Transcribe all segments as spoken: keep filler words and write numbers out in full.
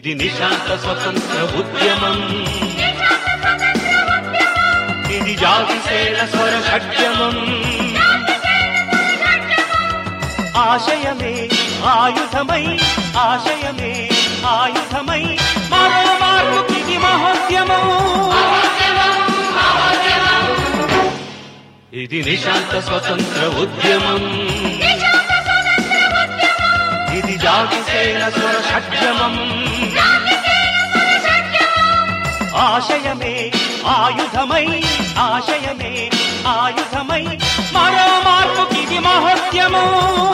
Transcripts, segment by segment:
ఇది నిశాంత స్వతంత్ర ఉద్యమం, ఇది జాతిసేన స్వర షడ్యమం. ఆశయమే ఆయుధమై, ఆశయమే ఆయుధమై, మరో మార్పుకిది మహోద్యమం. ఇది నిశాంత స్వతంత్ర ఉద్యమం, ఇది జాతిసేన స్వర షడ్యమం. ఆశయమే ఆయుధమై, ఆశయమే ఆయుధమై, మరో మార్పుకిది మహోద్యమం.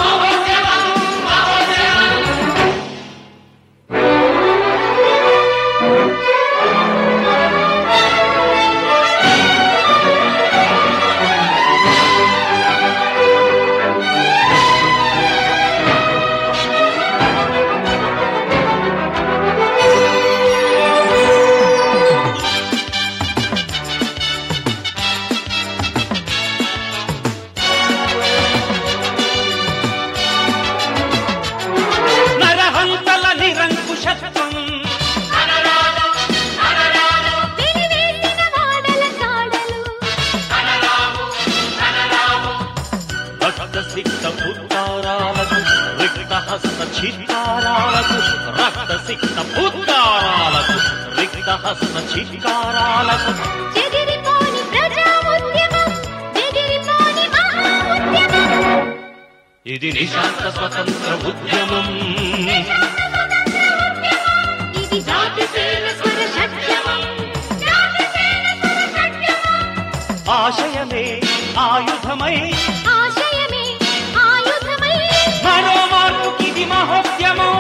రక్తసిక్త ఉద్గారాలకు, రిక్తహస్త చిత్కారాలకు, రక్తసిక్త ఉద్గారాలకు, రిక్తహస్త చిత్కారాలకు. ఇది నిశాంత స్వతంత్ర ఉద్యమం, ఇది జాతిసేన స్వర షడ్యమం. ఆశయమే ఆయుధమై, ఆశయమే ఆయుధమై, మరో మార్పుకిది మహోద్యమం.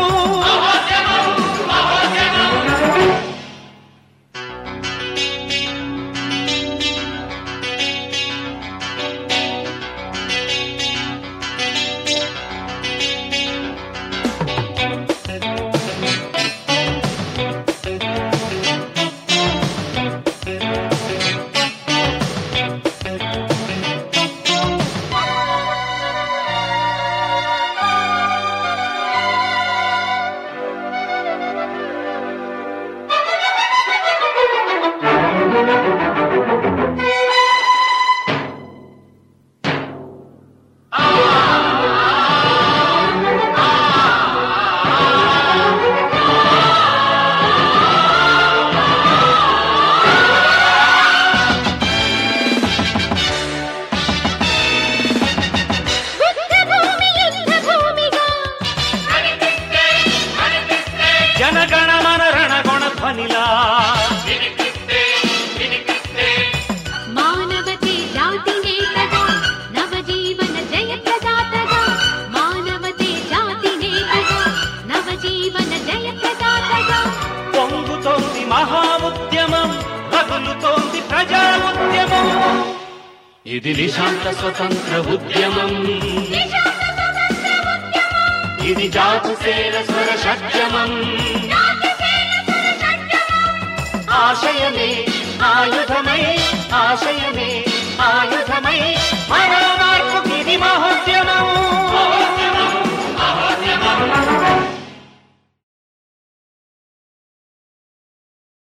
జనగణమన రణగొణ ధ్వనిలా మానవతే జాతి నేతగా, నవజీవన జయ ప్రదాతగా. మానవతే జాతి నేతగా, నవజీవన జయ ప్రదాతగా. పొంగుతోంది మహా ఉద్యమం, రగులుతోంది ప్రజా ఉద్యమం. ఇది నిశాంత స్వతంత్ర ఉద్యమం, ఇది జాతిసేన స్వర షడ్యమం. ఆశయమే ఆయుధమై, ఆశయమే ఆయుధమై, మరో మార్పుకిది మహోద్యమం.